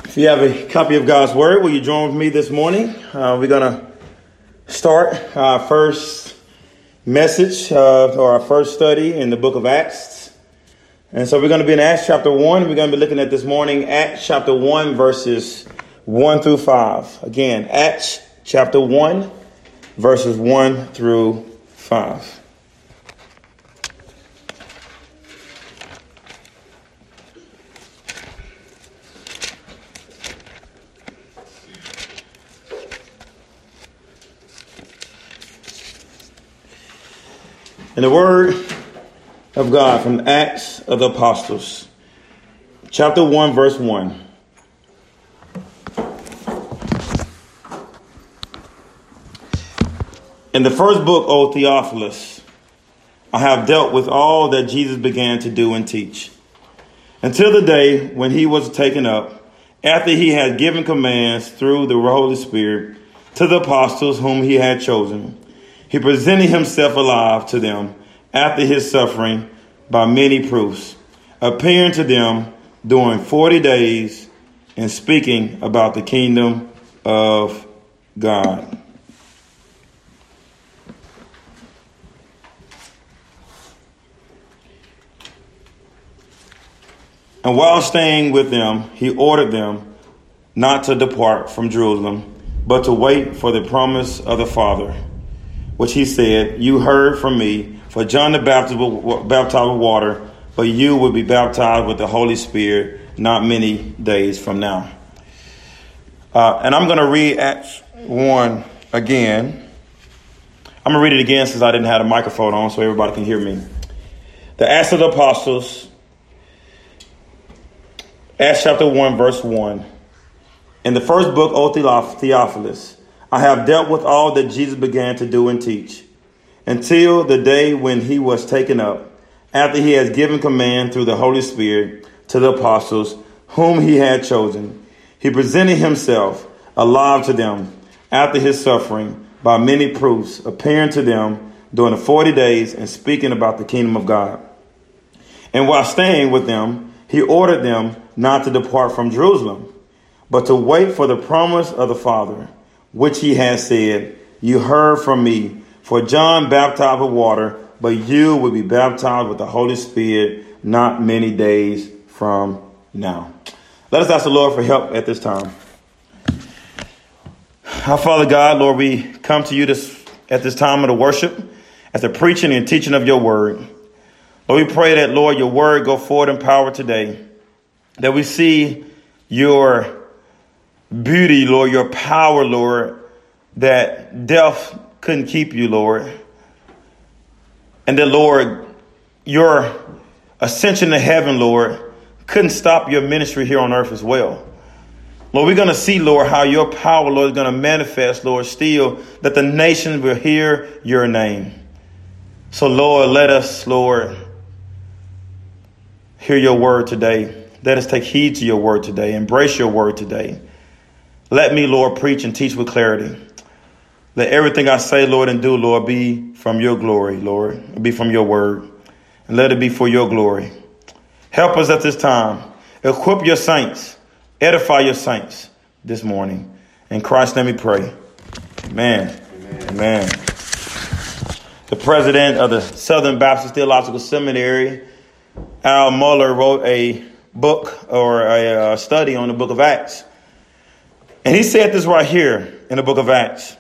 If you have a copy of God's Word, will you join with me this morning? We're going to start our first message or our first study in the book of Acts. And so we're going to be in Acts chapter 1. We're going to be looking at this morning Acts chapter 1 verses 1 through 5. Again, Acts chapter 1 verses 1 through 5. And the word of God from Acts of the Apostles, chapter 1, verse 1. In the first book, O Theophilus, I have dealt with all that Jesus began to do and teach, until the day when he was taken up, after he had given commands through the Holy Spirit to the apostles whom he had chosen. He presented himself alive to them after his suffering by many proofs, appearing to them during 40 days and speaking about the kingdom of God. And while staying with them, he ordered them not to depart from Jerusalem, but to wait for the promise of the Father, which he said, "You heard from me, for John the Baptist will baptize with water, but you will be baptized with the Holy Spirit not many days from now." And I'm going to read Acts 1 again. I'm going to read it again since I didn't have a microphone on so everybody can hear me. The Acts of the Apostles, Acts chapter 1, verse 1. In the first book, O Theophilus, I have dealt with all that Jesus began to do and teach, until the day when he was taken up, after he has given command through the Holy Spirit to the apostles whom he had chosen. He presented himself alive to them after his suffering by many proofs, appearing to them during the 40 days and speaking about the kingdom of God. And while staying with them, he ordered them not to depart from Jerusalem, but to wait for the promise of the Father, which he has said, "You heard from me, for John baptized with water, but you will be baptized with the Holy Spirit not many days from now." Let us ask the Lord for help at this time. Our Father God, Lord, we come to you at this time of the worship, at the preaching and teaching of your word. Lord, we pray that, Lord, your word go forward in power today, that we see your beauty, Lord, your power, Lord, that death couldn't keep you, Lord. And that, Lord, your ascension to heaven, Lord, couldn't stop your ministry here on earth as well. Lord, we're going to see, Lord, how your power, Lord, is going to manifest, Lord, still, that the nations will hear your name. So, Lord, let us, Lord, hear your word today. Let us take heed to your word today. Embrace your word today. Let me, Lord, preach and teach with clarity. Let everything I say, Lord, and do, Lord, be from your glory, Lord. Be from your word. And let it be for your glory. Help us at this time. Equip your saints. Edify your saints this morning. In Christ's name we pray. Amen. Amen. The president of the Southern Baptist Theological Seminary, Al Mohler, wrote a book or a study on the book of Acts. And he said this right here in the book of Acts.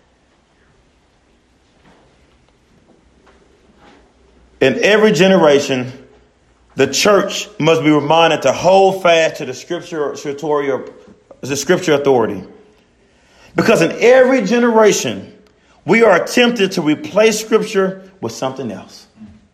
In every generation, the church must be reminded to hold fast to the scripture authority. Because in every generation, we are tempted to replace scripture with something else.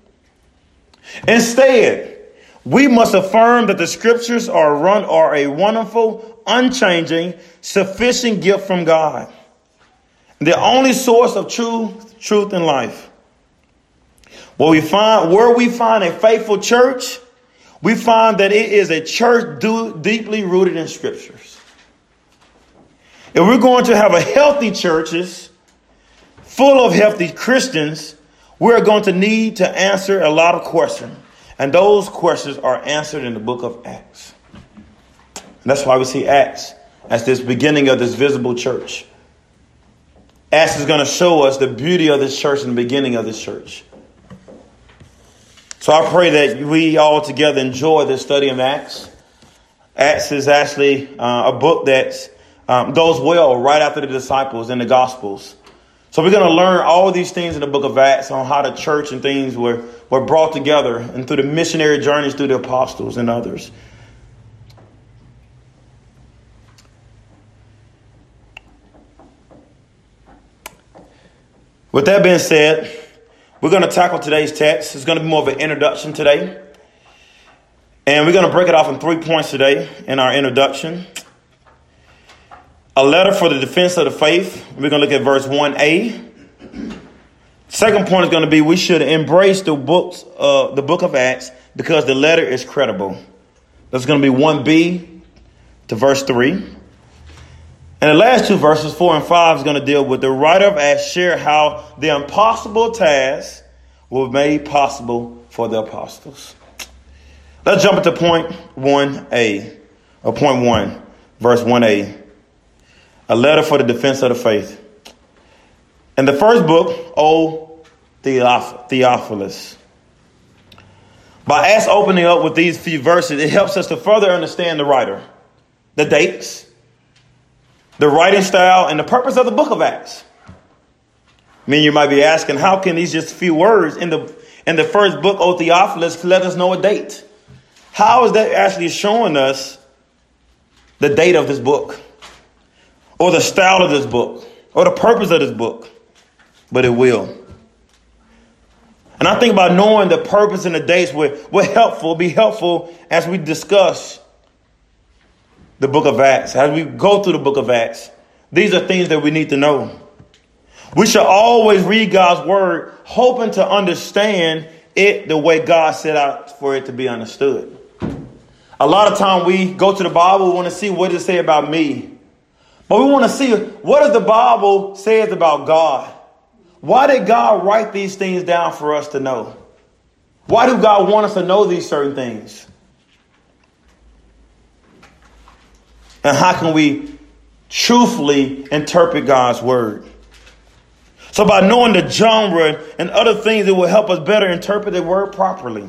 Instead, we must affirm that the scriptures are a wonderful, unchanging, sufficient gift from God. The only source of truth and life. Where we find a faithful church, we find that it is a church deeply rooted in scriptures. If we're going to have a healthy churches full of healthy Christians, we're going to need to answer a lot of questions. And those questions are answered in the book of Acts. And that's why we see Acts as this beginning of this visible church. Acts is going to show us the beauty of this church and the beginning of this church. So I pray that we all together enjoy this study of Acts. Acts is actually a book that goes well right after the disciples and the Gospels. So we're going to learn all these things in the book of Acts on how the church and things were brought together and through the missionary journeys through the apostles and others. With that being said, we're going to tackle today's text. It's going to be more of an introduction today. And we're going to break it off in 3 points today in our introduction. A letter for the defense of the faith. We're going to look at verse 1a. Second point is going to be we should embrace the book of Acts because the letter is credible. That's going to be 1b to verse 3. And the last two verses, 4 and 5, is going to deal with the writer of Acts share how the impossible task was made possible for the apostles. Let's jump into point 1a, or point 1, verse 1a. A letter for the defense of the faith. In the first book, O Theophilus. By Acts opening up with these few verses, it helps us to further understand the writer, the dates, the writing style, and the purpose of the book of Acts. I mean, you might be asking, how can these just few words in the first book, O Theophilus, let us know a date? How is that actually showing us the date of this book? Or the style of this book, or the purpose of this book, but it will. And I think by knowing the purpose and the dates will be helpful as we discuss the book of Acts, as we go through the book of Acts. These are things that we need to know. We should always read God's word, hoping to understand it the way God set out for it to be understood. A lot of time we go to the Bible, we want to see what does it say about me. But we want to see what does the Bible say about God. Why did God write these things down for us to know? Why do God want us to know these certain things? And how can we truthfully interpret God's word? So by knowing the genre and other things, it will help us better interpret the word properly.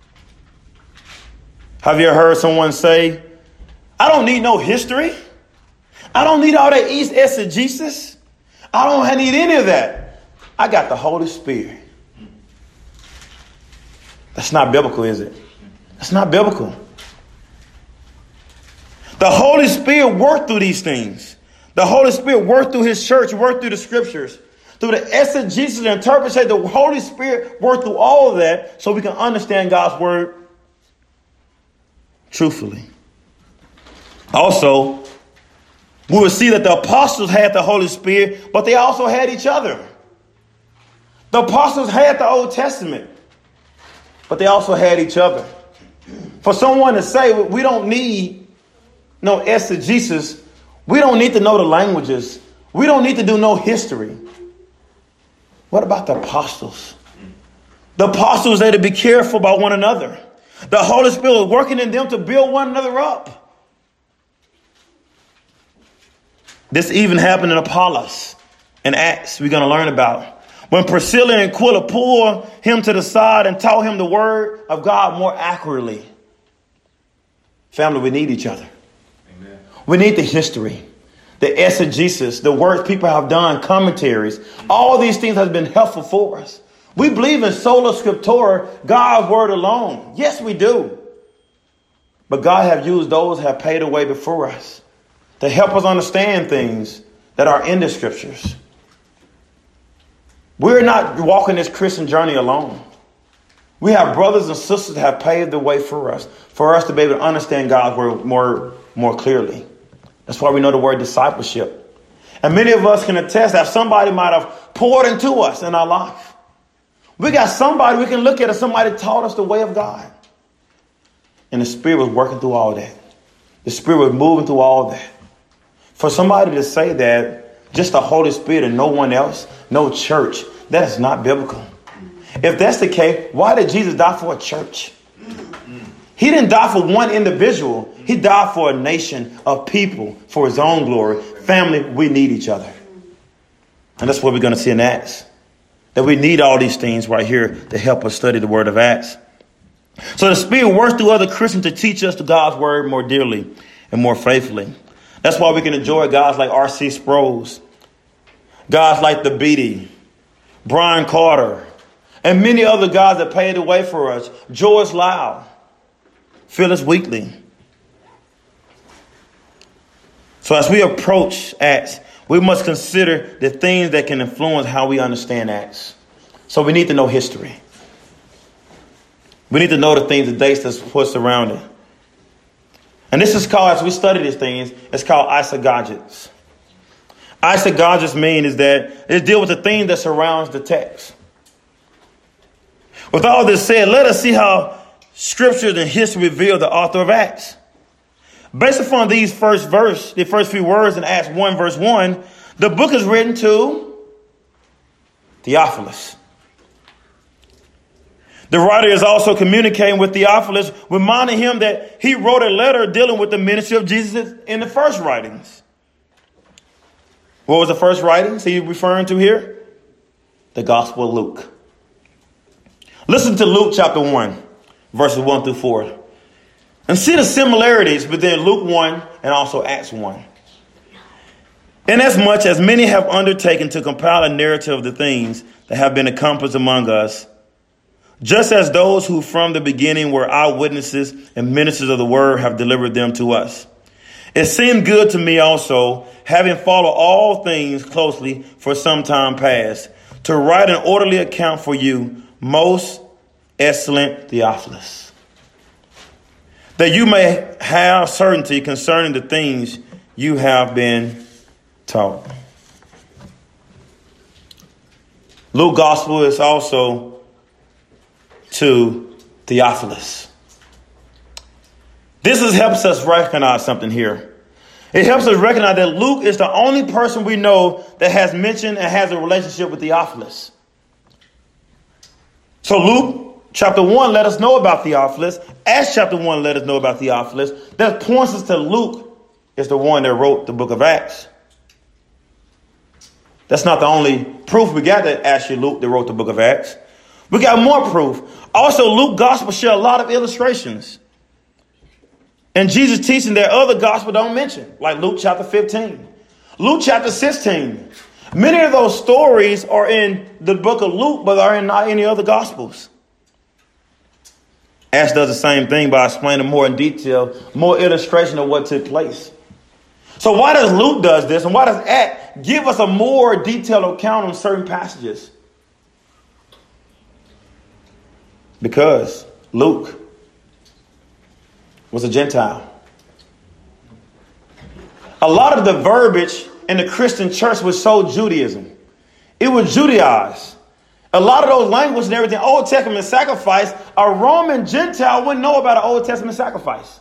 Have you ever heard someone say, I don't need no history. I don't need all that East exegesis. I don't need any of that. I got the Holy Spirit. That's not biblical, is it? That's not biblical. The Holy Spirit worked through these things. The Holy Spirit worked through his church, worked through the scriptures. Through the exegesis and interpretation, the Holy Spirit worked through all of that so we can understand God's word truthfully. Also, we will see that the apostles had the Holy Spirit, but they also had each other. The apostles had the Old Testament, but they also had each other. For someone to say we don't need no exegesis, we don't need to know the languages, we don't need to do no history. What about the apostles? The apostles had to be careful about one another. The Holy Spirit was working in them to build one another up. This even happened in Apollos in Acts we're going to learn about. When Priscilla and Aquila pulled him to the side and taught him the word of God more accurately. Family, we need each other. Amen. We need the history, the exegesis, the words people have done, commentaries. All these things have been helpful for us. We believe in sola scriptura, God's word alone. Yes, we do. But God have used those who have paid the way before us to help us understand things that are in the scriptures. We're not walking this Christian journey alone. We have brothers and sisters that have paved the way for us to be able to understand God's word more clearly. That's why we know the word discipleship. And many of us can attest that somebody might have poured into us in our life. We got somebody we can look at as somebody taught us the way of God. And the Spirit was working through all that. The Spirit was moving through all that. For somebody to say that just the Holy Spirit and no one else, no church, that is not biblical. If that's the case, why did Jesus die for a church? He didn't die for one individual. He died for a nation of people for his own glory. Family, we need each other. And that's what we're going to see in Acts. That we need all these things right here to help us study the word of Acts. So the Spirit works through other Christians to teach us God's word more dearly and more faithfully. That's why we can enjoy guys like R.C. Sproul, guys like the Beatty, Brian Carter, and many other guys that paved the way for us. George Lau, Phyllis Wheatley. So as we approach Acts, we must consider the things that can influence how we understand Acts. So we need to know history. We need to know the things, the dates that's what's surrounding. And this is called, as we study these things, it's called eisegesis. Eisegesis means is that it deals with the thing that surrounds the text. With all this said, let us see how scriptures and history reveal the author of Acts. Based upon the first few words in Acts 1 verse 1, the book is written to Theophilus. The writer is also communicating with Theophilus, reminding him that he wrote a letter dealing with the ministry of Jesus in the first writings. What was the first writings he referring to here? The Gospel of Luke. Listen to Luke chapter 1, verses 1 through 4. And see the similarities between Luke 1 and also Acts 1. Inasmuch as many have undertaken to compile a narrative of the things that have been accomplished among us, just as those who from the beginning were eyewitnesses and ministers of the word have delivered them to us. It seemed good to me also, having followed all things closely for some time past, to write an orderly account for you, most excellent Theophilus, that you may have certainty concerning the things you have been taught. Luke's gospel is also to Theophilus. This helps us recognize something here. It helps us recognize that Luke is the only person we know that has mentioned and has a relationship with Theophilus. So Luke chapter 1 let us know about Theophilus. Acts chapter 1 let us know about Theophilus. That points us to Luke is the one that wrote the book of Acts. That's not the only proof we got that actually Luke that wrote the book of Acts. We got more proof. Also, Luke's gospel share a lot of illustrations. And Jesus' teaching that other gospel don't mention, like Luke chapter 15, Luke chapter 16. Many of those stories are in the book of Luke, but are in not any other gospels. Acts does the same thing by explaining more in detail, more illustration of what took place. So why does Luke does this, and why does Acts give us a more detailed account on certain passages? Because Luke was a Gentile. A lot of the verbiage in the Christian church was so Judaism. It was Judaized. A lot of those languages and everything, Old Testament sacrifice, a Roman Gentile wouldn't know about an Old Testament sacrifice.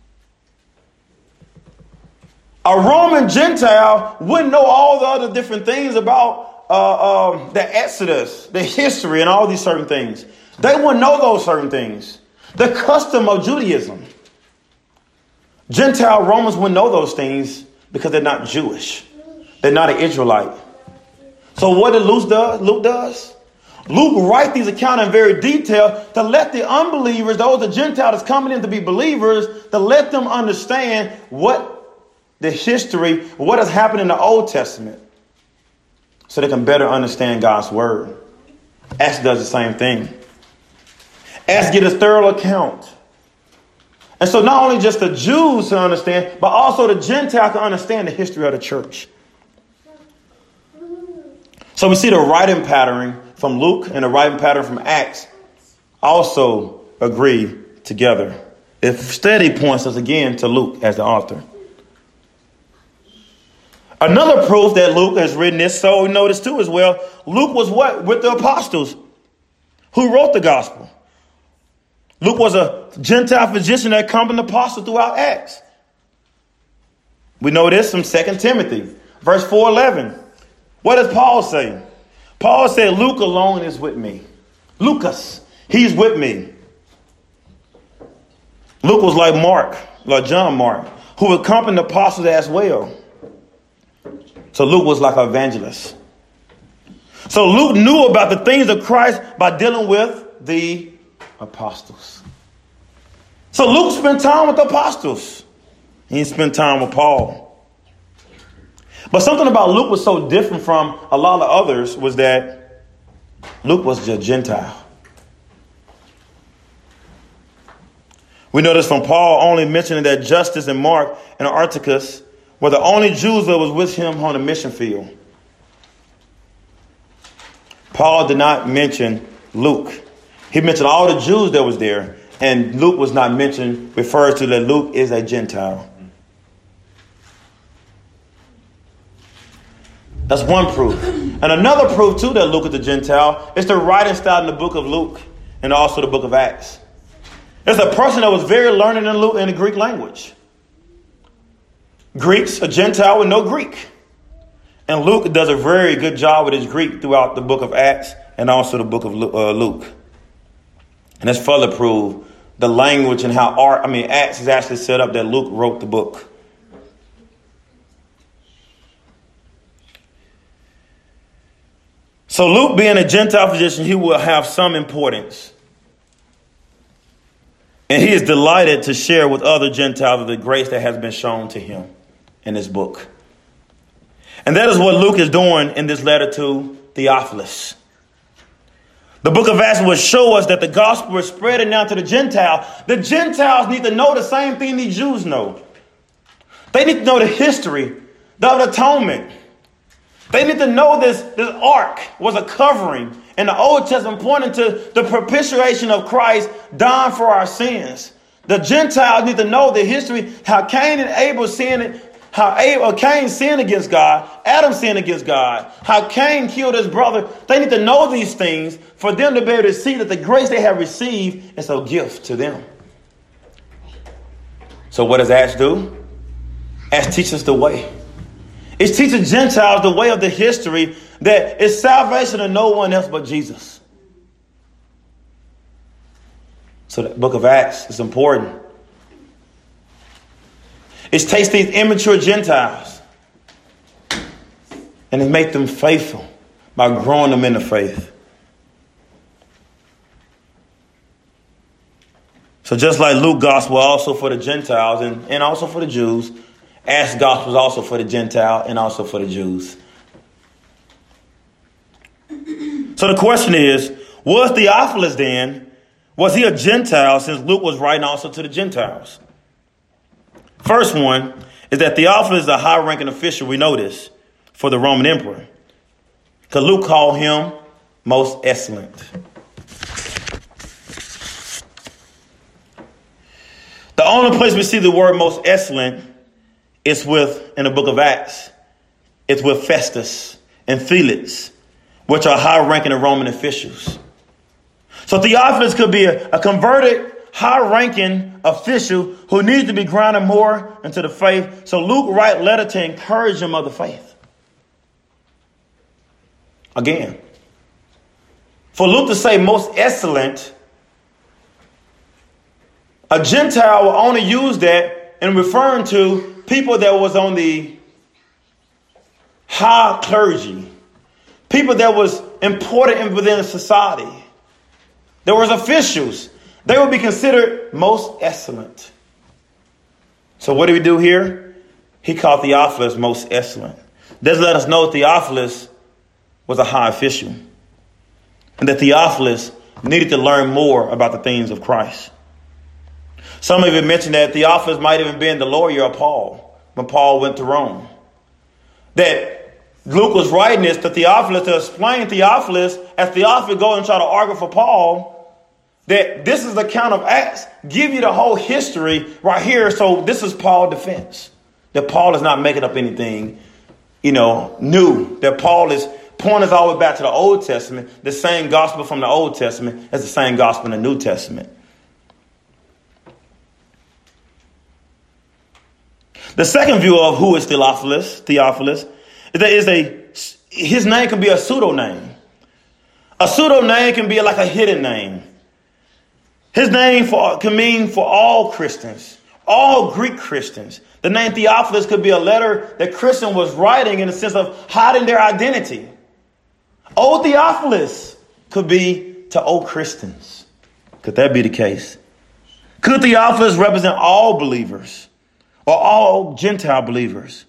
A Roman Gentile wouldn't know all the other different things about the Exodus, the history, and all these certain things. They wouldn't know those certain things. The custom of Judaism. Gentile Romans wouldn't know those things because they're not Jewish. They're not an Israelite. So what did Luke does? Luke writes these accounts in very detail to let the unbelievers, those the Gentiles coming in to be believers, to let them understand what the history, what has happened in the Old Testament, so they can better understand God's word. Acts does the same thing. Acts gives a thorough account. And so not only just the Jews to understand, but also the Gentile can understand the history of the church. So we see the writing pattern from Luke and the writing pattern from Acts also agree together. It steady points us again to Luke as the author. Another proof that Luke has written this, so we notice too as well, Luke was what? With the apostles who wrote the gospel. Luke was a Gentile physician that accompanied the apostle throughout Acts. We know this from 2 Timothy, verse 4:11. What does Paul say? Paul said, Luke alone is with me. Lucas, he's with me. Luke was like Mark, like John Mark, who accompanied the apostles as well. So Luke was like an evangelist. So Luke knew about the things of Christ by dealing with the apostles. So Luke spent time with the apostles. He didn't spend time with Paul. But something about Luke was so different from a lot of others was that Luke was a Gentile. We know this from Paul only mentioning that Justus and Mark and Aristarchus were the only Jews that was with him on the mission field. Paul did not mention Luke. He mentioned all the Jews that was there, and Luke was not mentioned, refers to that Luke is a Gentile. That's one proof. And another proof, too, that Luke is a Gentile is the writing style in the book of Luke and also the book of Acts. It's a person that was very learned in the Greek language. Greeks, a Gentile would know Greek. And Luke does a very good job with his Greek throughout the book of Acts and also the book of Luke. And that's further proof the language and how Acts is actually set up that Luke wrote the book. So Luke being a Gentile physician, he will have some importance. And he is delighted to share with other Gentiles the grace that has been shown to him in this book. And that is what Luke is doing in this letter to Theophilus. The book of Acts will show us that the gospel is spreading now to the Gentiles. The Gentiles need to know the same thing the Jews know. They need to know the history, the atonement. They need to know this ark was a covering in the Old Testament pointing to the propitiation of Christ dying for our sins. The Gentiles need to know the history, how Cain and Abel sinned, how Cain sinned against God, Adam sinned against God, how Cain killed his brother. They need to know these things for them to be able to see that the grace they have received is a gift to them. So what does Acts do? Acts teaches the way. It teaches Gentiles the way of the history that is salvation to no one else but Jesus. So the book of Acts is important. It takes these immature Gentiles and it makes them faithful by growing them in the faith. So just like Luke's gospel also for the Gentiles and also for the Jews, Acts gospel is also for the Gentile and also for the Jews. So the question is, was Theophilus then, was he a Gentile since Luke was writing also to the Gentiles? First one is that Theophilus is a high-ranking official, we know this, for the Roman emperor. Because Luke called him most excellent. The only place we see the word most excellent is in the book of Acts. It's with Festus and Felix, which are high-ranking Roman officials. So Theophilus could be a converted, high-ranking official who needs to be grounded more into the faith. So Luke writes a letter to encourage him of the faith. Again, for Luke to say most excellent, a Gentile will only use that in referring to people that was on the high clergy, people that was important within society. There was officials. They would be considered most excellent. So what do we do here? He called Theophilus most excellent. This let us know Theophilus was a high official and that Theophilus needed to learn more about the things of Christ. Some of you mentioned that Theophilus might have even been the lawyer of Paul when Paul went to Rome. That Luke was writing this to Theophilus to explain Theophilus as Theophilus goes and try to argue for Paul that this is the account of Acts, give you the whole history right here. So this is Paul's defense. That Paul is not making up anything, new. That Paul is pointing us all the way back to the Old Testament. The same gospel from the Old Testament as the same gospel in the New Testament. The second view of who is Theophilus, is that his name can be a pseudonym. A pseudonym can be like a hidden name. His name can mean for all Christians, all Greek Christians. The name Theophilus could be a letter that Christian was writing in the sense of hiding their identity. O Theophilus could be to O Christians. Could that be the case? Could Theophilus represent all believers or all Gentile believers?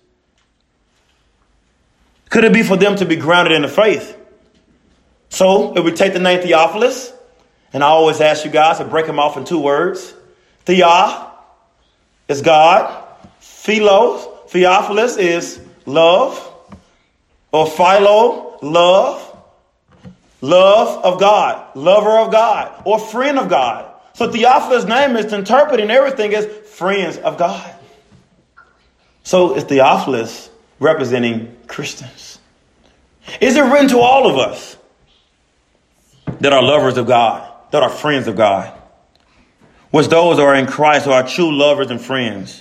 Could it be for them to be grounded in the faith? So if we take the name Theophilus, and I always ask you guys to break them off in two words. Thea is God. Theophilus is love. Or philo, love. Love of God. Lover of God. Or friend of God. So Theophilus' name is interpreting everything as friends of God. So is Theophilus representing Christians? Is it written to all of us that are lovers of God, that are friends of God? Which those who are in Christ who are true lovers and friends.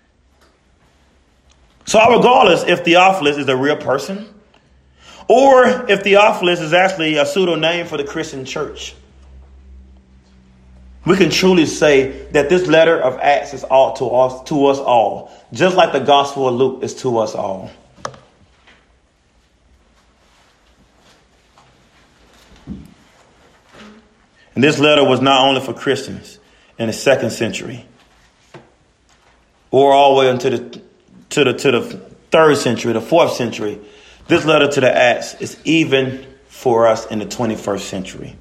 So regardless if Theophilus is a real person or if Theophilus is actually a pseudonym for the Christian church, we can truly say that this letter of Acts is all to us all, just like the Gospel of Luke is to us all. And this letter was not only for Christians in the 2nd century or all the way into the 3rd century, the 4th century. This letter to the Acts is even for us in the 21st century.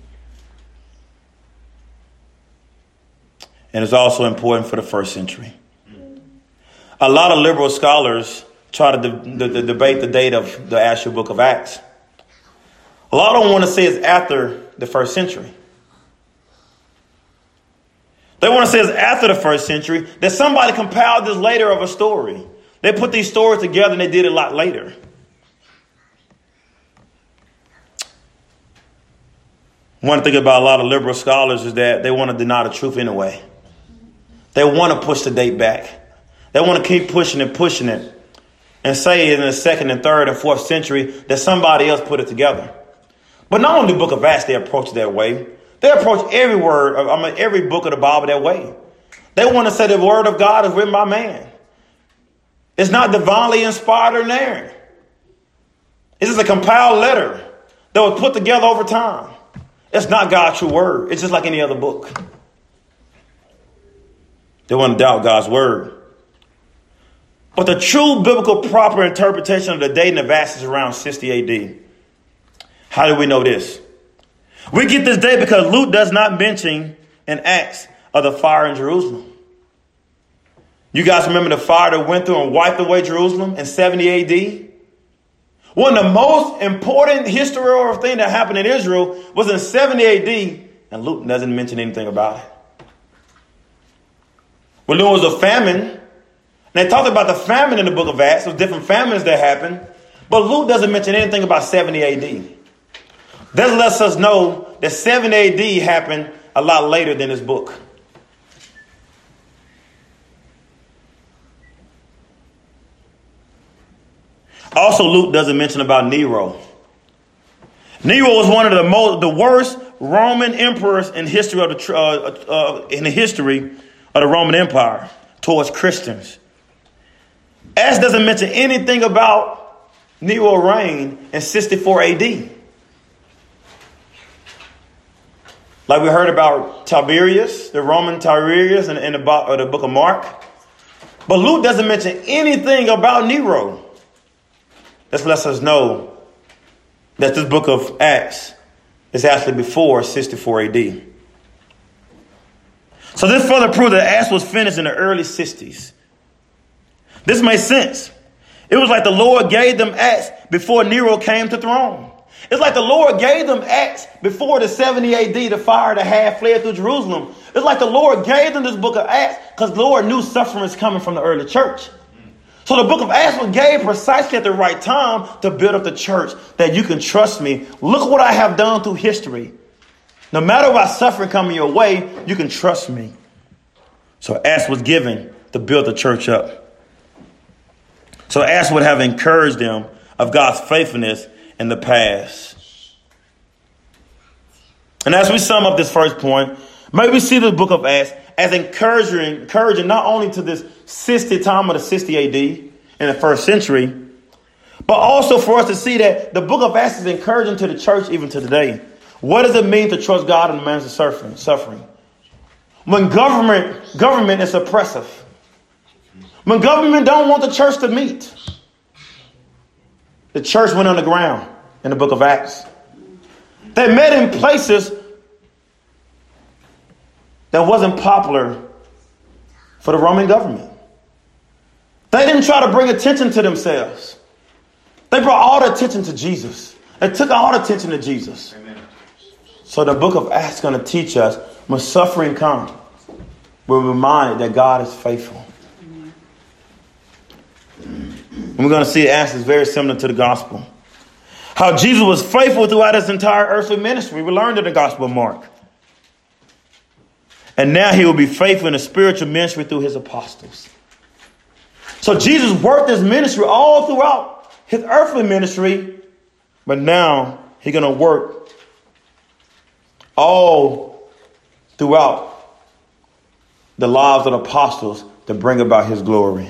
And it's also important for the 1st century. A lot of liberal scholars try to debate the date of the actual book of Acts. A lot of them want to say it's after the 1st century. They want to say it's after the 1st century that somebody compiled this later of a story. They put these stories together and they did it a lot later. One thing about a lot of liberal scholars is that they want to deny the truth anyway. They want to push the date back. They want to keep pushing it and say in the 2nd and 3rd and 4th century that somebody else put it together. But not only the book of Acts, they approach it that way. They approach every book of the Bible that way. They want to say the word of God is written by man. It's not divinely inspired or inerrant. It's just a compiled letter that was put together over time. It's not God's true word. It's just like any other book. They want to doubt God's word. But the true biblical proper interpretation of the dating of Acts is around 60 AD. How do we know this? We get this date because Luke does not mention in Acts of the fire in Jerusalem. You guys remember the fire that went through and wiped away Jerusalem in 70 AD? One of the most important historical thing that happened in Israel was in 70 AD, and Luke doesn't mention anything about it. Well, there was a famine, and they talked about the famine in the book of Acts. There was different famines that happened, but Luke doesn't mention anything about 70 AD. That lets us know that 70 AD happened a lot later than this book. Also, Luke doesn't mention about Nero. Nero was one of the worst Roman emperors in history of the Roman Empire towards Christians. Acts doesn't mention anything about Nero's reign in 64 AD. Like we heard about Tiberius, the Roman Tiberius in the book of Mark. But Luke doesn't mention anything about Nero. This lets us know that this book of Acts is actually before 64 AD. So this further proves that Acts was finished in the early 60s. This makes sense. It was like the Lord gave them Acts before Nero came to throne. It's like the Lord gave them Acts before the 70 AD, the fire that had fled through Jerusalem. It's like the Lord gave them this book of Acts because the Lord knew suffering was coming from the early church. So the book of Acts was gave precisely at the right time to build up the church, that you can trust me. Look what I have done through history. No matter what suffering coming your way, you can trust me. So Acts was given to build the church up. So Acts would have encouraged them of God's faithfulness in the past. And as we sum up this first point, Maybe we see the book of Acts as encouraging not only to this 60 time of the 60 AD in the first century, but also for us to see that the book of Acts is encouraging to the church even to today. What does it mean to trust God in the midst of suffering? When government is oppressive. When government don't want the church to meet. The church went underground in the book of Acts. They met in places that wasn't popular for the Roman government. They didn't try to bring attention to themselves. They brought all the attention to Jesus. They took all the attention to Jesus. Amen. So the book of Acts is going to teach us when suffering comes, we're reminded that God is faithful. And we're going to see Acts is very similar to the gospel. How Jesus was faithful throughout his entire earthly ministry. We learned in the Gospel of Mark. And now he will be faithful in the spiritual ministry through his apostles. So Jesus worked his ministry all throughout his earthly ministry. But now he's going to work all throughout the lives of the apostles to bring about his glory.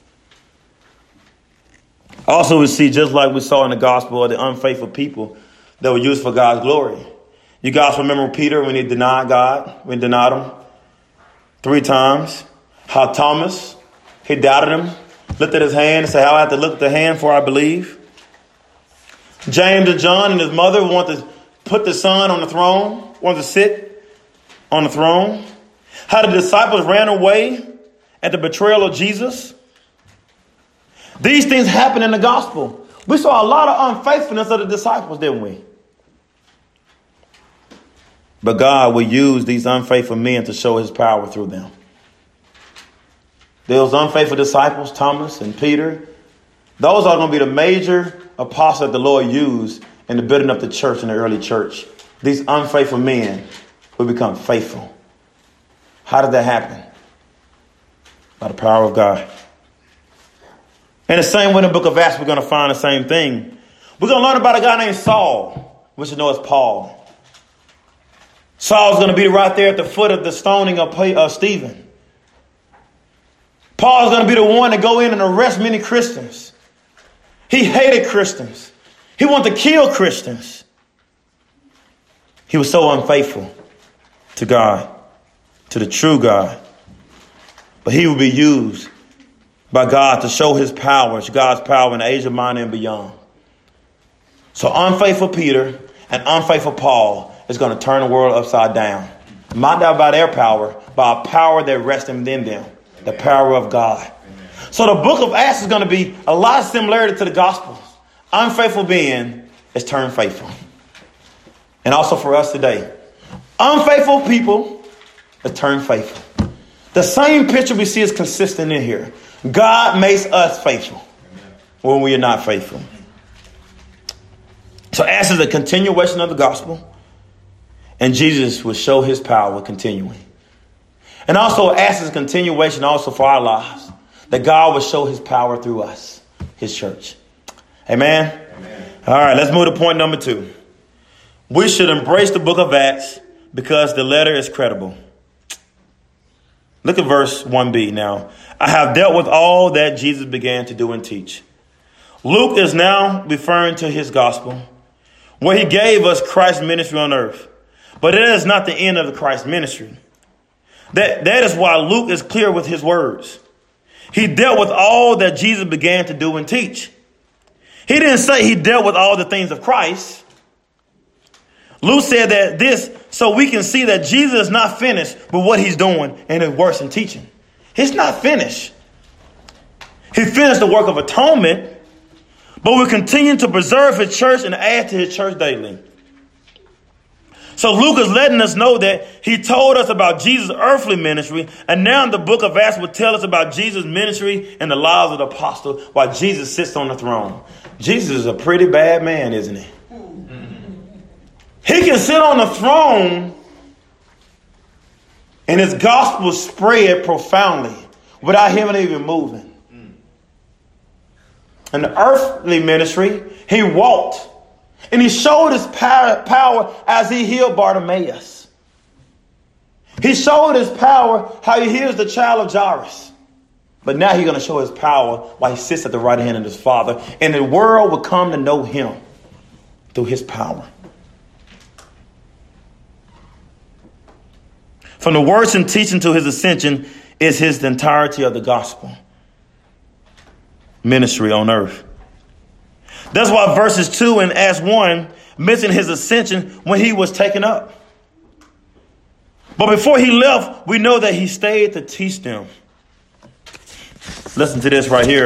Also, we see, just like we saw in the gospel of the unfaithful people that were used for God's glory. You guys remember Peter when he denied God, when he denied him 3 times? How Thomas, he doubted him, looked at his hand and said, "How I have to look at the hand for I believe." James and John and his mother wanted to put the son on the throne, wanted to sit on the throne. How the disciples ran away at the betrayal of Jesus. These things happen in the gospel. We saw a lot of unfaithfulness of the disciples, didn't we? But God will use these unfaithful men to show his power through them. Those unfaithful disciples, Thomas and Peter, those are going to be the major apostles that the Lord used in the building up the church in the early church. These unfaithful men will become faithful. How did that happen? By the power of God. And the same way in the book of Acts, we're going to find the same thing. We're going to learn about a guy named Saul, which you know is Paul. Saul's going to be right there at the foot of the stoning of Stephen. Paul's going to be the one to go in and arrest many Christians. He hated Christians. He wanted to kill Christians. He was so unfaithful to God, to the true God. But he will be used by God to show his power, God's power in Asia Minor and beyond. So unfaithful Peter and unfaithful Paul is going to turn the world upside down. Not by their power, by a power that rests within them. The power of God. Amen. So the book of Acts is going to be a lot of similarity to the Gospels. Unfaithful being is turned faithful. And also for us today. Unfaithful people is turned faithful. The same picture we see is consistent in here. God makes us faithful when we are not faithful. So Acts is a continuation of the gospel. And Jesus will show his power continuing. And also Acts is a continuation also for our lives. That God will show his power through us, his church. Amen? Amen. All right, let's move to point number 2. We should embrace the book of Acts because the letter is credible. Look at verse 1b now. I have dealt with all that Jesus began to do and teach. Luke is now referring to his gospel, where he gave us Christ's ministry on earth. But it is not the end of the Christ ministry. That is why Luke is clear with his words. He dealt with all that Jesus began to do and teach. He didn't say he dealt with all the things of Christ. Luke said that this so we can see that Jesus is not finished with what he's doing in his works and teaching. He's not finished. He finished the work of atonement, but we continue to preserve his church and add to his church daily. So Luke is letting us know that he told us about Jesus' earthly ministry, and now the book of Acts will tell us about Jesus' ministry and the lives of the apostle while Jesus sits on the throne. Jesus is a pretty bad man, isn't he? He can sit on the throne and his gospel spread profoundly without him even moving. In the earthly ministry, he walked and he showed his power as he healed Bartimaeus. He showed his power how he heals the child of Jairus. But now he's going to show his power while he sits at the right hand of his Father. And the world will come to know him through his power. From the words and teaching to his ascension is the entirety of the gospel ministry on earth. That's why verses 2 in Acts 1 mention his ascension when he was taken up. But before he left, we know that he stayed to teach them. Listen to this right here.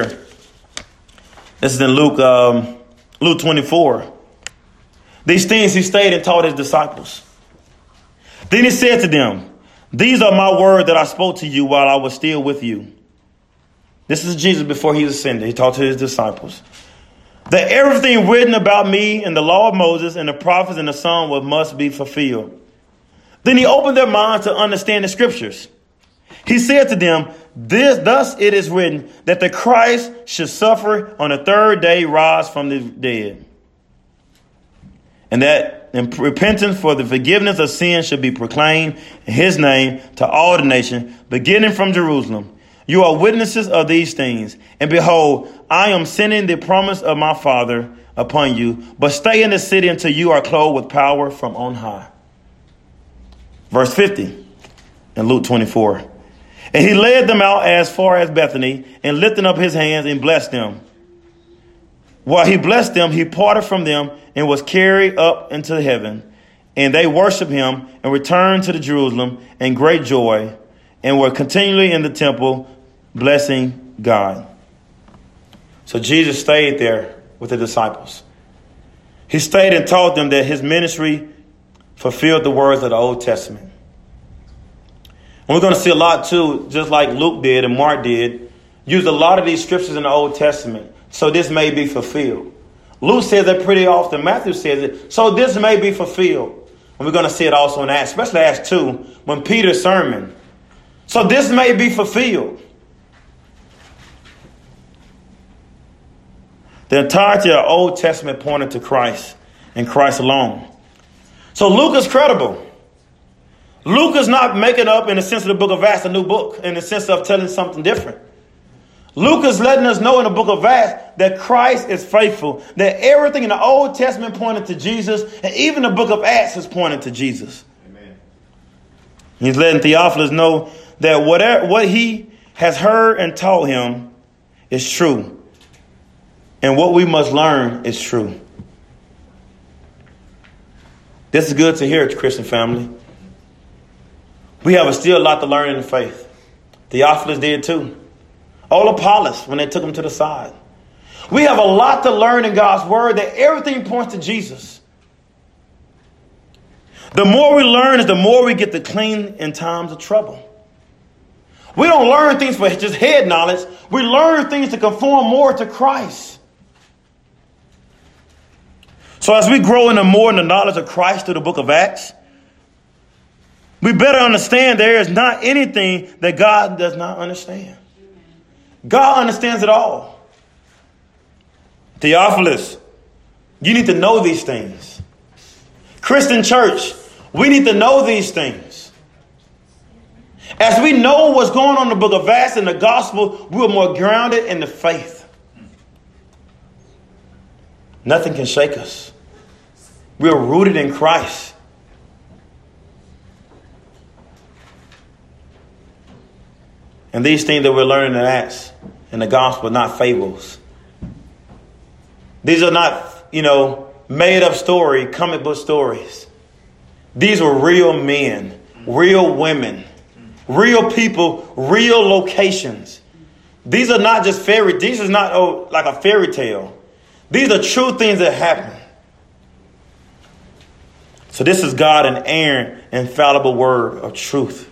This is in Luke 24. These things he stayed and taught his disciples. Then he said to them, "These are my words that I spoke to you while I was still with you." This is Jesus before he ascended. He talked to his disciples. "That everything written about me in the law of Moses and the prophets and the Psalms must be fulfilled." Then he opened their minds to understand the scriptures. He said to them, thus it is written that the Christ should suffer on the third day, rise from the dead. And that repentance for the forgiveness of sin should be proclaimed in his name to all the nations, beginning from Jerusalem. You are witnesses of these things. And behold, I am sending the promise of my Father upon you, but stay in the city until you are clothed with power from on high. Verse 50 in Luke 24. And he led them out as far as Bethany, and lifting up his hands and blessed them. While he blessed them, he parted from them and was carried up into heaven. And they worshiped him and returned to the Jerusalem in great joy, and were continually in the temple blessing God. So Jesus stayed there with the disciples. He stayed and taught them that his ministry fulfilled the words of the Old Testament. And we're going to see a lot too, just like Luke did and Mark did, use a lot of these scriptures in the Old Testament. So this may be fulfilled. Luke says that pretty often. Matthew says it. So this may be fulfilled. And we're going to see it also in Acts, especially Acts 2, when Peter's sermon. So this may be fulfilled. The entirety of the Old Testament pointed to Christ and Christ alone. So Luke is credible. Luke is not making up, in the sense of the book of Acts, a new book, in the sense of telling something different. Luke is letting us know in the book of Acts that Christ is faithful, that everything in the Old Testament pointed to Jesus, and even the book of Acts is pointing to Jesus. Amen. He's letting Theophilus know that what he has heard and taught him is true, and what we must learn is true. This is good to hear, Christian family. We have still a lot to learn in the faith. Theophilus did too. All Apollos, when they took him to the side. We have a lot to learn in God's word, that everything points to Jesus. The more we learn is the more we get to clean in times of trouble. We don't learn things for just head knowledge. We learn things to conform more to Christ. So as we grow into more in the knowledge of Christ through the book of Acts, we better understand there is not anything that God does not understand. God understands it all. Theophilus, you need to know these things. Christian church, we need to know these things. As we know what's going on in the book of Acts and the gospel, we're more grounded in the faith. Nothing can shake us. We're rooted in Christ. And these things that we're learning in Acts and the gospel are not fables. These are not, made up story, comic book stories. These were real men, real women, real people, real locations. These are not just these is not like a fairy tale. These are true things that happen. So this is God and inerrant, infallible word of truth.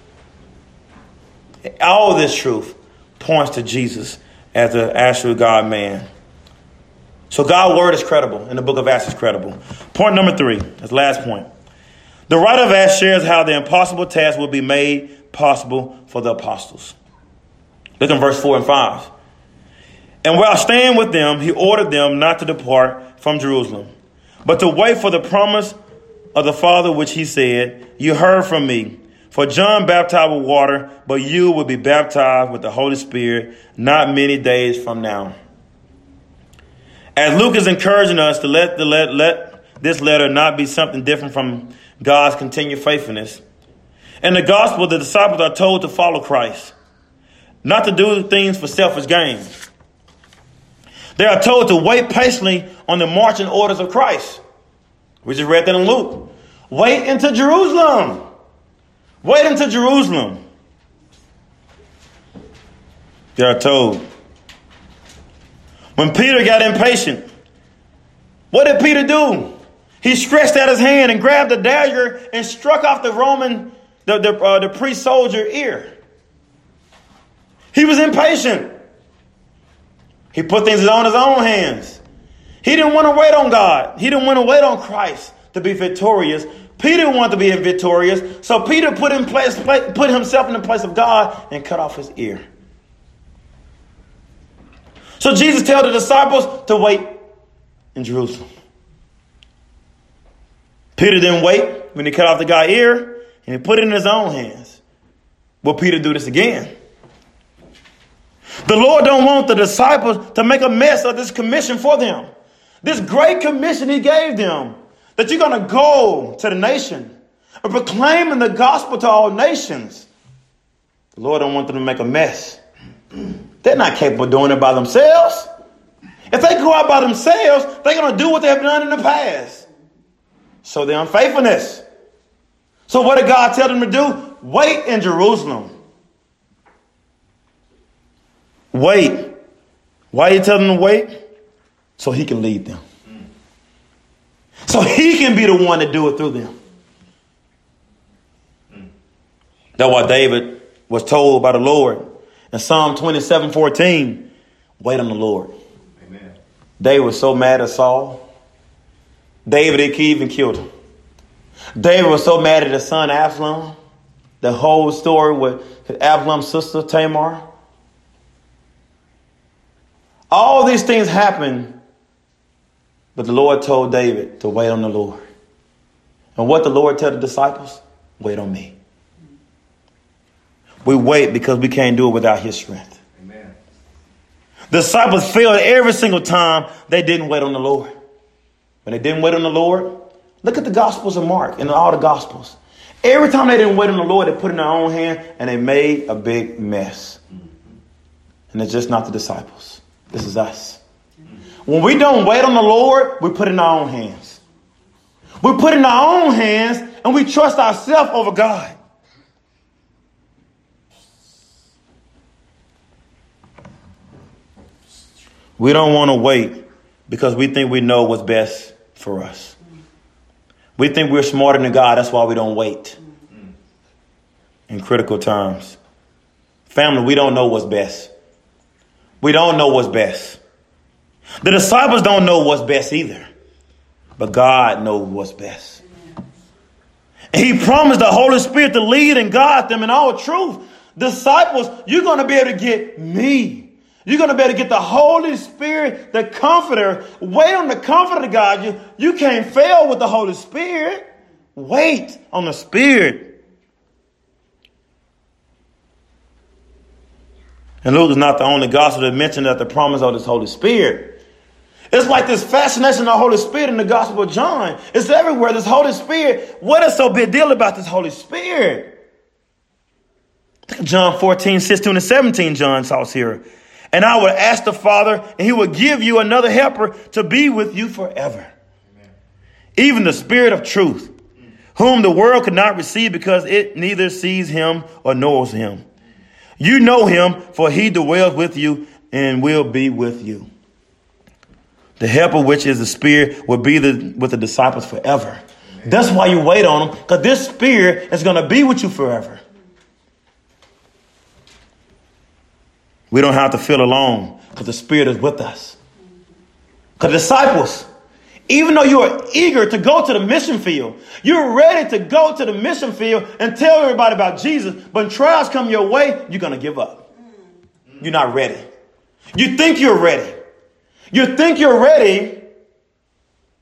All this truth points to Jesus as the actual God man. So God's word is credible, and the book of Acts is credible. Point number 3, that's the last point. The writer of Acts shares how the impossible task will be made possible for the apostles. Look in verse 4 and 5. And while staying with them, he ordered them not to depart from Jerusalem, but to wait for the promise of the Father, which he said, "You heard from me. For John baptized with water, but you will be baptized with the Holy Spirit not many days from now. As Luke is encouraging us to let this letter not be something different from God's continued faithfulness. In the gospel, the disciples are told to follow Christ, not to do things for selfish gain. They are told to wait patiently on the marching orders of Christ. We just read that in Luke. Wait into Jerusalem. Wait into Jerusalem. They are told. When Peter got impatient, what did Peter do? He stretched out his hand and grabbed a dagger and struck off the priest soldier ear. He was impatient. He put things on his own hands. He didn't want to wait on God. He didn't want to wait on Christ to be victorious. Peter wanted to be victorious. So Peter put himself in the place of God and cut off his ear. So Jesus tells the disciples to wait in Jerusalem. Peter didn't wait when he cut off the guy's ear and he put it in his own hands. Will Peter do this again? The Lord don't want the disciples to make a mess of this commission for them. This great commission he gave them, that you're going to go to the nation and proclaiming the gospel to all nations. The Lord don't want them to make a mess. They're not capable of doing it by themselves. If they go out by themselves, they're going to do what they have done in the past. So the unfaithfulness. So what did God tell them to do? Wait in Jerusalem. Wait. Why are you telling them to wait? So he can lead them. So he can be the one to do it through them. That's why David was told by the Lord in Psalm 27:14, wait on the Lord. Amen. David was so mad at Saul. David even killed him. David was so mad at his son Absalom. The whole story with Absalom's sister Tamar. All these things happened, but the Lord told David to wait on the Lord. And what the Lord tell the disciples? Wait on me. We wait because we can't do it without his strength. Amen. The disciples failed every single time they didn't wait on the Lord. When they didn't wait on the Lord, look at the Gospels of Mark and all the Gospels. Every time they didn't wait on the Lord, they put it in their own hand and they made a big mess. And it's just not the disciples. This is us. When we don't wait on the Lord, we put it in our own hands. We put it in our own hands and we trust ourselves over God. We don't want to wait because we think we know what's best for us. We think we're smarter than God. That's why we don't wait in critical times. Family, we don't know what's best. We don't know what's best. The disciples don't know what's best either. But God knows what's best. And he promised the Holy Spirit to lead and guide them in all truth. Disciples, you're going to be able to get me. You're going to be able to get the Holy Spirit, the Comforter. Wait on the Comforter, God. You can't fail with the Holy Spirit. Wait on the Spirit. And Luke is not the only gospel that mentioned that the promise of this Holy Spirit. It's like this fascination of the Holy Spirit in the Gospel of John. It's everywhere. This Holy Spirit. What is so big deal about this Holy Spirit? Look at John 14:16-17. John talks here. And I will ask the Father, and he will give you another helper to be with you forever. Amen. Even the Spirit of truth, whom the world could not receive because it neither sees him or knows him. You know him, for he dwells with you and will be with you. The helper, which is the Spirit, will be with the disciples forever. Amen. That's why you wait on him, because this Spirit is going to be with you forever. We don't have to feel alone because the Spirit is with us. Because disciples, even though you are eager to go to the mission field, you're ready to go to the mission field and tell everybody about Jesus. But when trials come your way, you're going to give up. You're not ready. You think you're ready. You think you're ready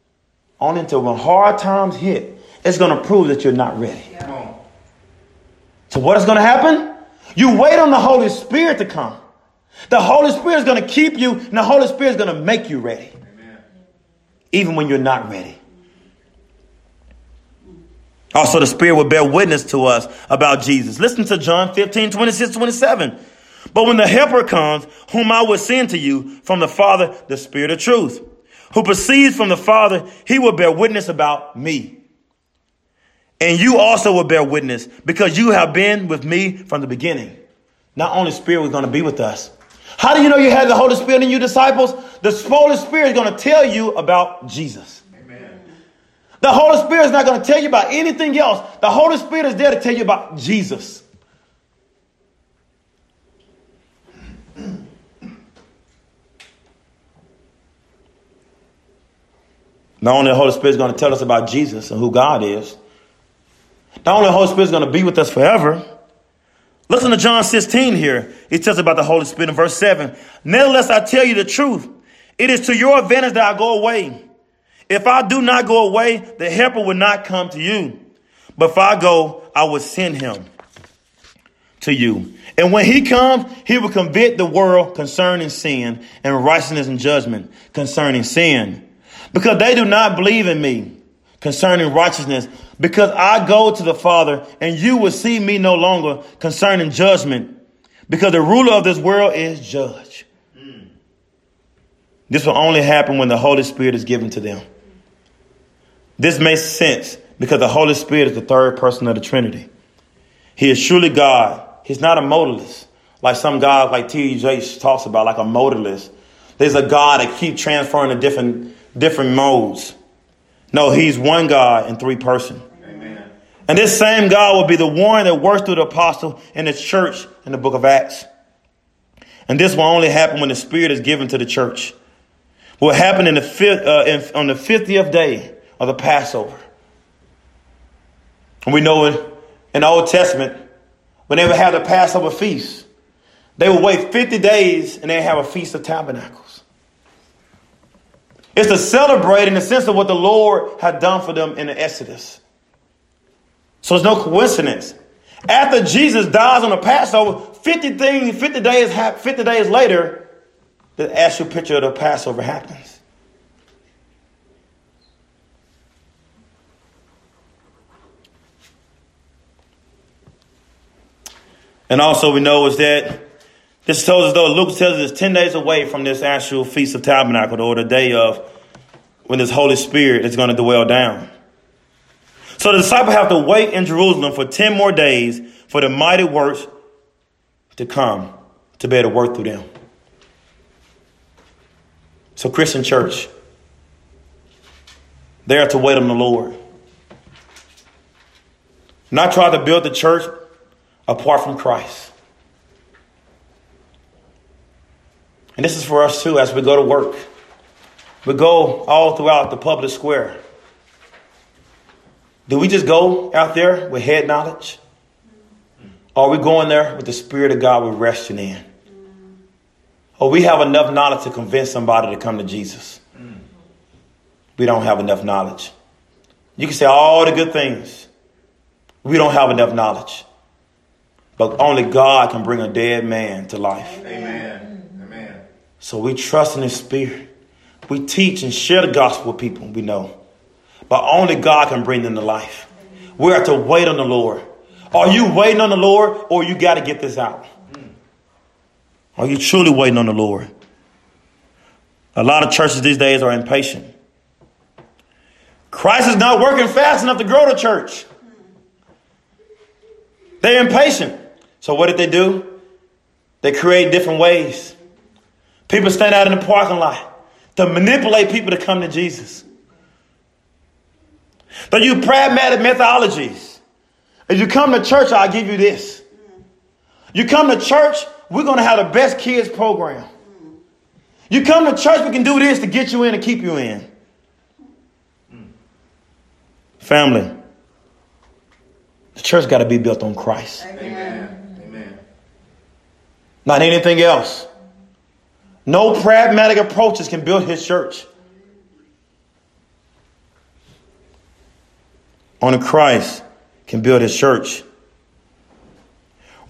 only until when hard times hit, it's going to prove that you're not ready. So what is going to happen? You wait on the Holy Spirit to come. The Holy Spirit is going to keep you, and the Holy Spirit is going to make you ready. Amen. Even when you're not ready. Also, the Spirit will bear witness to us about Jesus. Listen to John 15, 26, 27. But when the Helper comes, whom I will send to you from the Father, the Spirit of truth, who proceeds from the Father, he will bear witness about me. And you also will bear witness, because you have been with me from the beginning. Not only Spirit was going to be with us. How do you know you have the Holy Spirit in you, disciples? The Holy Spirit is going to tell you about Jesus. Amen. The Holy Spirit is not going to tell you about anything else. The Holy Spirit is there to tell you about Jesus. Not only the Holy Spirit is going to tell us about Jesus and who God is. Not only the Holy Spirit is going to be with us forever. Listen to John 16 here. It tells about the Holy Spirit in verse 7. Nevertheless, I tell you the truth. It is to your advantage that I go away. If I do not go away, the Helper will not come to you. But if I go, I will send him to you. And when he comes, he will convict the world concerning sin and righteousness and judgment concerning sin. Because they do not believe in me concerning righteousness, because I go to the Father, and you will see me no longer concerning judgment, because the ruler of this world is judge. This will only happen when the Holy Spirit is given to them. This makes sense because the Holy Spirit is the third person of the Trinity. He is truly God. He's not a modalist, like some God like T.J. talks about, like a modalist. There's a God that keeps transferring to different modes. No, he's one God in three persons. Amen. And this same God will be the one that works through the apostle in the church in the book of Acts. And this will only happen when the Spirit is given to the church. Will happen on the 50th day of the Passover. And we know in the Old Testament, when they would have the Passover feast, they would wait 50 days and they'd have a Feast of Tabernacles. It's to celebrate in the sense of what the Lord had done for them in the Exodus. So it's no coincidence. After Jesus dies on the Passover, 50 days later, the actual picture of the Passover happens. And also we know is that this tells us, though, Luke tells us it's 10 days away from this actual Feast of Tabernacle, or the day of when this Holy Spirit is going to dwell down. So the disciples have to wait in Jerusalem for 10 more days for the mighty works to come to be able to work through them. So Christian church, they are to wait on the Lord. Not try to build the church apart from Christ. And this is for us too as we go to work. We go all throughout the public square. Do we just go out there with head knowledge? Or are we going there with the Spirit of God we're resting in? Or we have enough knowledge to convince somebody to come to Jesus? We don't have enough knowledge. You can say all the good things. We don't have enough knowledge. But only God can bring a dead man to life. Amen. So we trust in His Spirit. We teach and share the gospel with people we know. But only God can bring them to life. We are to wait on the Lord. Are you waiting on the Lord, or you got to get this out? Are you truly waiting on the Lord? A lot of churches these days are impatient. Christ is not working fast enough to grow the church. They're impatient. So what did they do? They create different ways. People stand out in the parking lot to manipulate people to come to Jesus. They use pragmatic methodologies. If you come to church, I'll give you this. You come to church, we're going to have the best kids program. You come to church, we can do this to get you in and keep you in. Family, the church got to be built on Christ. Amen. Amen. Not anything else. No pragmatic approaches can build His church. Only Christ can build His church.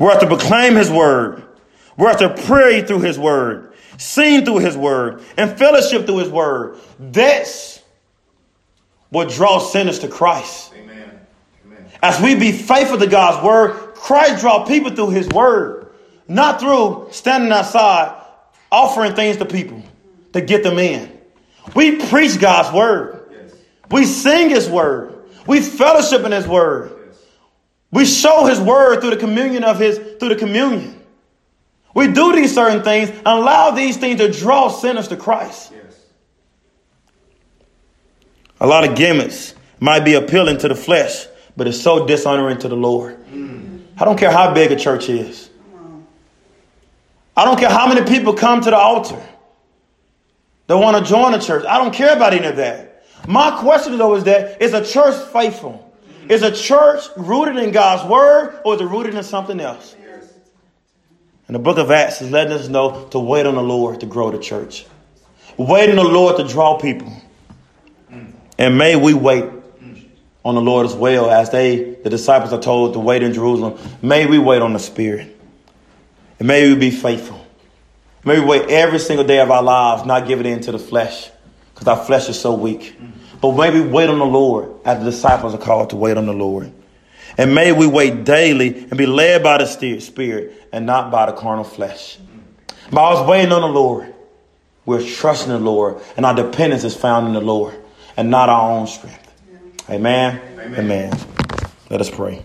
We're to proclaim his word. We're to pray through his word, sing through his word, and fellowship through his word. That's what draws sinners to Christ. Amen. Amen. As we be faithful to God's word, Christ draws people through his word, not through standing outside offering things to people to get them in. We preach God's word. Yes. We sing his word. We fellowship in his word. Yes. We show his word through the communion. We do these certain things and allow these things to draw sinners to Christ. Yes. A lot of gimmicks might be appealing to the flesh, but it's so dishonoring to the Lord. I don't care how big a church is. I don't care how many people come to the altar that want to join the church. I don't care about any of that. My question, though, is that is a church faithful? Is a church rooted in God's word, or is it rooted in something else? And the book of Acts is letting us know to wait on the Lord to grow the church. Wait on the Lord to draw people. And may we wait on the Lord as well, as the disciples are told to wait in Jerusalem. May we wait on the Spirit. And may we be faithful. May we wait every single day of our lives, not give it in to the flesh, because our flesh is so weak. But may we wait on the Lord, as the disciples are called to wait on the Lord. And may we wait daily and be led by the Spirit and not by the carnal flesh. By us waiting on the Lord, we're trusting the Lord, and our dependence is found in the Lord and not our own strength. Amen. Amen. Let us pray.